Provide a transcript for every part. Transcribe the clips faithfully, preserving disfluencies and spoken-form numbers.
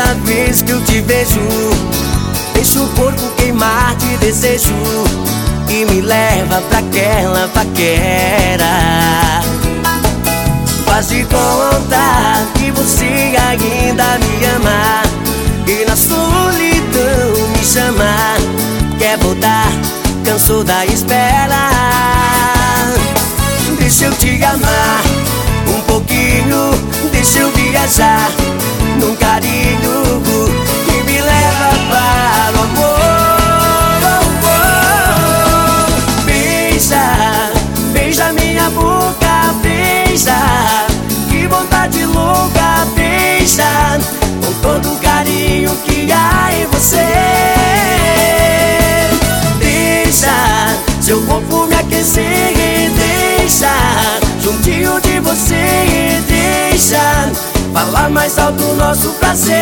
primeira vez que eu te vejo, deixa o corpo queimar de desejo e me leva pra aquela paquera. Faz de conta que você ainda me ama e na solidão me chama. Quer voltar, cansou da espera. Deixa eu te amar um pouquinho, deixa eu viajar num carinho que me leva para o amor. Beija, beija minha boca, beija, que vontade louca, beija, com todo o carinho que há em você. Deixa seu corpo me aquecer e deixa juntinho de você e deixa falar mais alto o nosso prazer.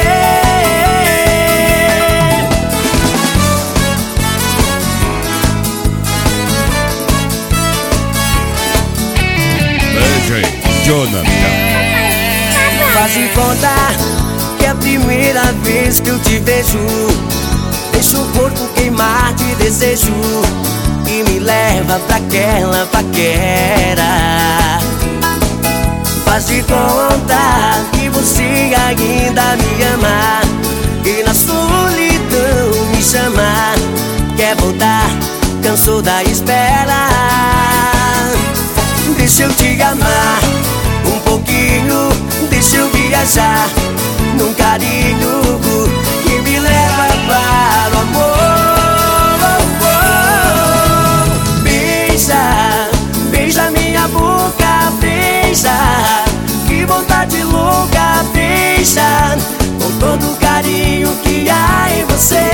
D J Jonathan. Faz de conta que é a primeira vez que eu te vejo, deixa o corpo queimar de desejo e me leva pra aquela paquera. Faz de conta que você ainda me ama e na solidão me chama. Quer voltar, cansou da espera. Deixa eu te amar um pouquinho, deixa eu viajar num carinho que me leva para o amor. Beija, beija minha boca, beija, que vontade louca, beija, com todo o carinho que há em você.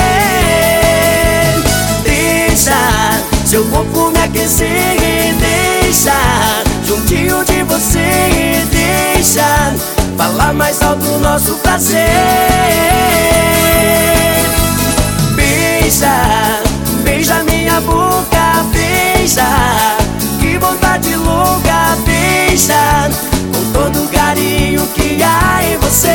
Deixa seu corpo me aquecer e deixa juntinho de você e deixa falar mais alto o nosso prazer. Beija, beija minha boca, beija, que vontade louca, beija, com todo o carinho que há em você.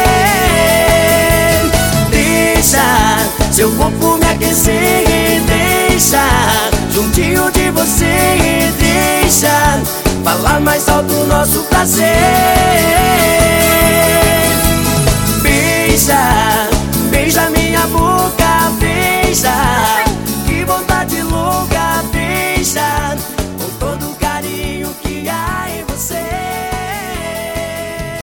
Deixa seu corpo me aquecer e deixa juntinho de você e deixa falar mais alto o nosso prazer. Beija, beija minha boca, beija,